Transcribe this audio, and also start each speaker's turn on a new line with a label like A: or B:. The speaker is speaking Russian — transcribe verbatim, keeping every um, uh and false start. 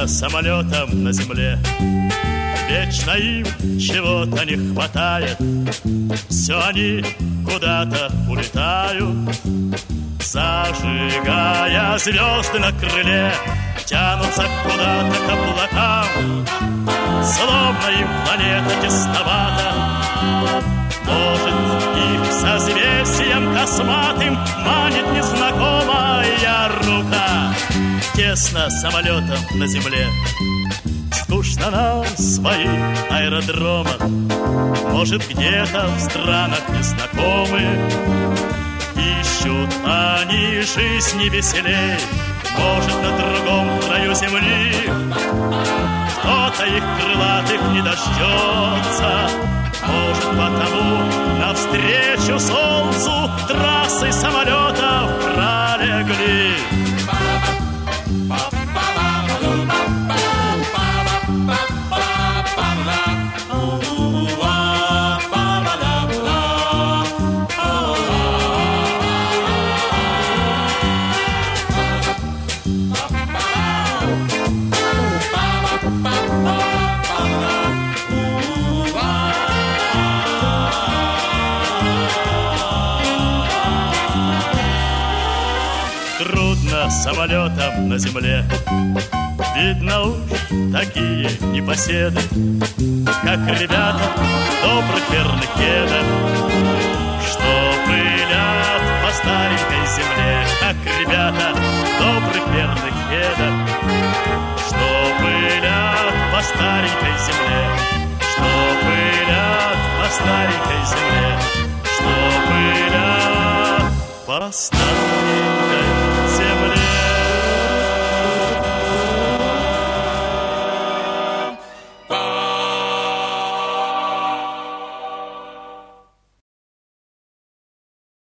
A: Тесно самолетам на земле, вечно им чего-то не хватает. Все они куда-то улетают, зажигая звезды на крыле, тянутся куда-то к облакам, словно им планета тесновата. Может, их созвездием косматым манит незнакомая рука. Тесно самолетам на земле, скучно на своих аэродромах. Может, где-то в странах незнакомых ищут они жизни веселей. Может, на другом краю земли кто-то их крылатых не дождется. Может, потому навстречу солнцу трассы самолетов пролегли. Трудно самолетам на земле, видно уж такие непоседы, как ребята в добрых верных кедах, что пылят по старенькой земле. Как ребята в добрых верных кедах, что пылят по старенькой земле, что пылят по старенькой земле, что пылят по старенькой.